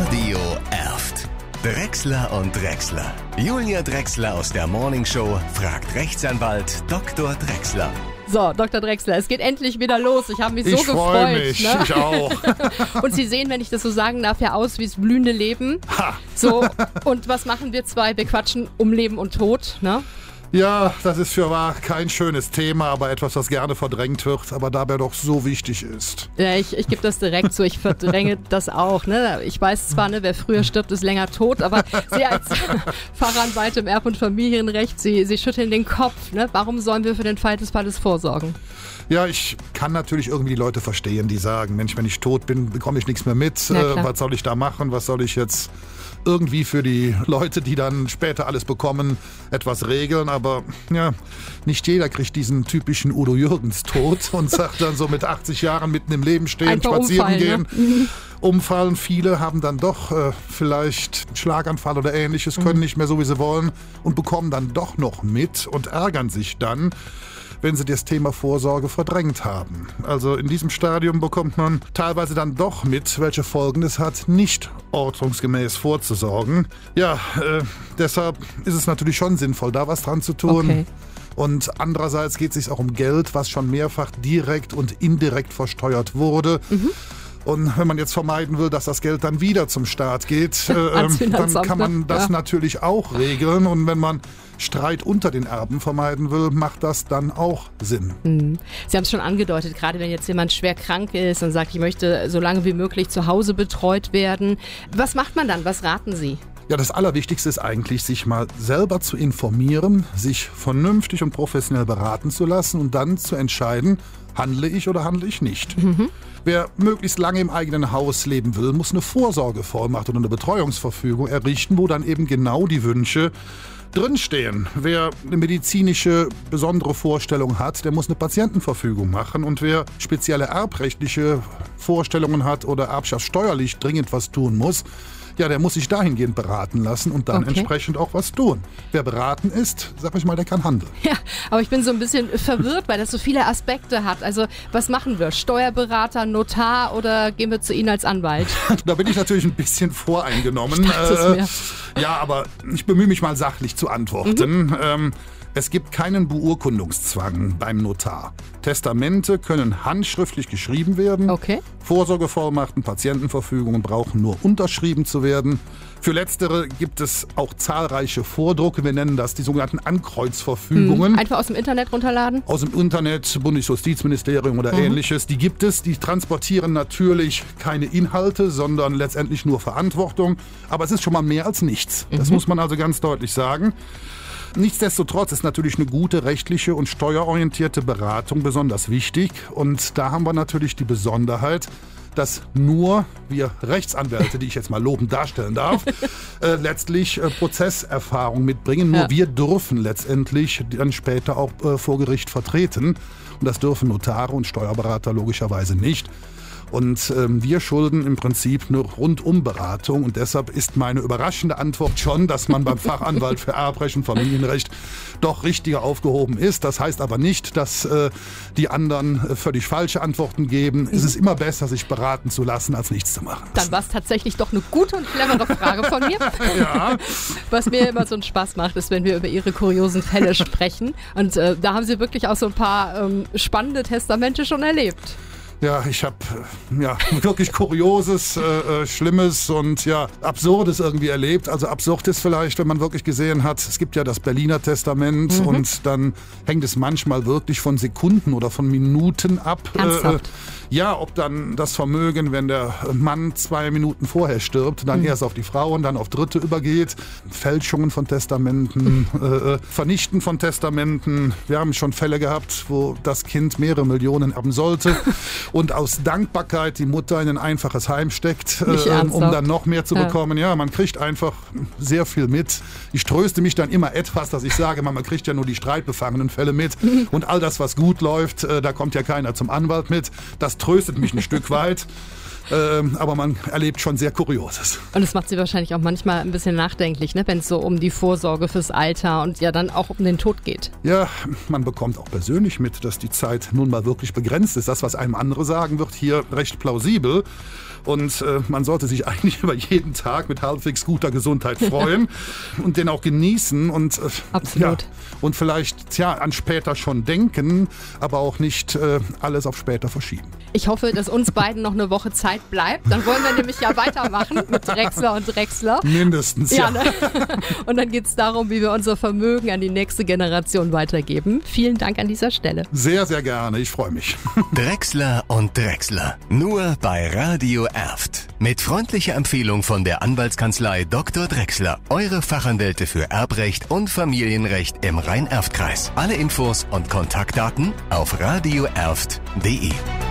Radio erft. Drechsler und Drechsler. Julia Drechsler aus der Morningshow fragt Rechtsanwalt Dr. Drechsler. So, Dr. Drechsler, es geht endlich wieder los. Ich habe mich so gefreut. Ich freue mich, ne? Ich auch. Und Sie sehen, wenn ich das so sagen darf, ja aus wie das blühende Leben. Ha. So, und was machen wir zwei? Wir quatschen um Leben und Tod, ne? Ja, das ist fürwahr kein schönes Thema, aber etwas, was gerne verdrängt wird, aber dabei doch so wichtig ist. Ja, ich gebe das direkt zu. Ich verdränge das auch. Ne? Ich weiß zwar, ne, wer früher stirbt, ist länger tot, aber Sie als Fachanwalt im Erb- und Familienrecht, Sie schütteln den Kopf. Ne? Warum sollen wir für den Fall des Falles vorsorgen? Ja, ich kann natürlich irgendwie die Leute verstehen, die sagen, Mensch, wenn ich tot bin, bekomme ich nichts mehr mit. Was soll ich da machen? Was soll ich jetzt irgendwie für die Leute, die dann später alles bekommen, etwas regeln? Aber ja, nicht jeder kriegt diesen typischen Udo Jürgens Tod und sagt dann so mit 80 Jahren mitten im Leben stehen, einfach spazieren umfallen, gehen. Ne? Umfallen. Viele haben dann doch vielleicht einen Schlaganfall oder Ähnliches, können nicht mehr so, wie sie wollen und bekommen dann doch noch mit und ärgern sich dann, wenn sie das Thema Vorsorge verdrängt haben. Also in diesem Stadium bekommt man teilweise dann doch mit, welche Folgen es hat, nicht ordnungsgemäß vorzusorgen. Ja, deshalb ist es natürlich schon sinnvoll, da was dran zu tun. Okay. Und andererseits geht es sich auch um Geld, was schon mehrfach direkt und indirekt versteuert wurde. Und wenn man jetzt vermeiden will, dass das Geld dann wieder zum Staat geht, dann kann man das natürlich auch regeln. Und wenn man Streit unter den Erben vermeiden will, macht das dann auch Sinn. Sie haben es schon angedeutet, gerade wenn jetzt jemand schwer krank ist und sagt, ich möchte so lange wie möglich zu Hause betreut werden. Was macht man dann? Was raten Sie? Ja, das Allerwichtigste ist eigentlich, sich mal selber zu informieren, sich vernünftig und professionell beraten zu lassen und dann zu entscheiden, handle ich oder handle ich nicht. Wer möglichst lange im eigenen Haus leben will, muss eine Vorsorgevollmacht oder eine Betreuungsverfügung errichten, wo dann eben genau die Wünsche drinstehen. Wer eine medizinische besondere Vorstellung hat, der muss eine Patientenverfügung machen. Und wer spezielle erbrechtliche Vorstellungen hat oder erbschaftssteuerlich dringend was tun muss, ja, der muss sich dahingehend beraten lassen und dann entsprechend auch was tun. Wer beraten ist, sag ich mal, der kann handeln. Ja, aber ich bin so ein bisschen verwirrt, weil das so viele Aspekte hat. Also, was machen wir? Steuerberater, Notar oder gehen wir zu Ihnen als Anwalt? Da bin ich natürlich ein bisschen voreingenommen. Ja, aber ich bemühe mich mal sachlich zu antworten. Es gibt keinen Beurkundungszwang beim Notar. Testamente können handschriftlich geschrieben werden. Okay. Vorsorgevollmachten, Patientenverfügungen brauchen nur unterschrieben zu werden. Für Letztere gibt es auch zahlreiche Vordrucke. Wir nennen das die sogenannten Ankreuzverfügungen. Einfach aus dem Internet runterladen? Aus dem Internet, Bundesjustizministerium oder Ähnliches. Die gibt es. Die transportieren natürlich keine Inhalte, sondern letztendlich nur Verantwortung. Aber es ist schon mal mehr als nichts. Das muss man also ganz deutlich sagen. Nichtsdestotrotz ist natürlich eine gute rechtliche und steuerorientierte Beratung besonders wichtig. Und da haben wir natürlich die Besonderheit, dass nur wir Rechtsanwälte, die ich jetzt mal lobend darstellen darf, letztlich Prozesserfahrung mitbringen. Nur wir dürfen letztendlich dann später auch vor Gericht vertreten. Und das dürfen Notare und Steuerberater logischerweise nicht. Und wir schulden im Prinzip eine Rundum-Beratung. Und deshalb ist meine überraschende Antwort schon, dass man beim Fachanwalt für Erbrecht und Familienrecht doch richtiger aufgehoben ist. Das heißt aber nicht, dass die anderen völlig falsche Antworten geben. Es ist immer besser, sich beraten zu lassen, als nichts zu machen. Dann war es tatsächlich doch eine gute und clevere Frage von mir. Ja. Was mir immer so einen Spaß macht, ist, wenn wir über Ihre kuriosen Fälle sprechen. Und da haben Sie wirklich auch so ein paar spannende Testamente schon erlebt. Ja, ich habe wirklich Kurioses, Schlimmes und Absurdes irgendwie erlebt. Also absurd ist vielleicht, wenn man wirklich gesehen hat, es gibt ja das Berliner Testament und dann hängt es manchmal wirklich von Sekunden oder von Minuten ab. Ernsthaft? Ob dann das Vermögen, wenn der Mann 2 Minuten vorher stirbt, dann erst auf die Frau und dann auf Dritte übergeht. Fälschungen von Testamenten, Vernichten von Testamenten. Wir haben schon Fälle gehabt, wo das Kind mehrere Millionen erben sollte. Und aus Dankbarkeit die Mutter in ein einfaches Heim steckt, um dann noch mehr zu bekommen. Ja, man kriegt einfach sehr viel mit. Ich tröste mich dann immer etwas, dass ich sage, man kriegt ja nur die streitbefangenen Fälle mit. Und all das, was gut läuft, da kommt ja keiner zum Anwalt mit. Das tröstet mich ein Stück weit. Aber man erlebt schon sehr Kurioses. Und das macht Sie wahrscheinlich auch manchmal ein bisschen nachdenklich, ne? Wenn es so um die Vorsorge fürs Alter und ja dann auch um den Tod geht. Ja, man bekommt auch persönlich mit, dass die Zeit nun mal wirklich begrenzt ist. Das, was einem andere sagen, wird hier recht plausibel. Und man sollte sich eigentlich über jeden Tag mit halbwegs guter Gesundheit freuen und den auch genießen und Absolut. Ja, und vielleicht an später schon denken, aber auch nicht alles auf später verschieben. Ich hoffe, dass uns beiden noch eine Woche Zeit bleibt. Dann wollen wir nämlich ja weitermachen mit Drechsler und Drechsler. Mindestens, ja. Ne? Und dann geht es darum, wie wir unser Vermögen an die nächste Generation weitergeben. Vielen Dank an dieser Stelle. Sehr, sehr gerne. Ich freue mich. Drechsler und Drechsler. Nur bei Radio Erft. Mit freundlicher Empfehlung von der Anwaltskanzlei Dr. Drechsler. Eure Fachanwälte für Erbrecht und Familienrecht im Rhein-Erft-Kreis. Alle Infos und Kontaktdaten auf radioerft.de.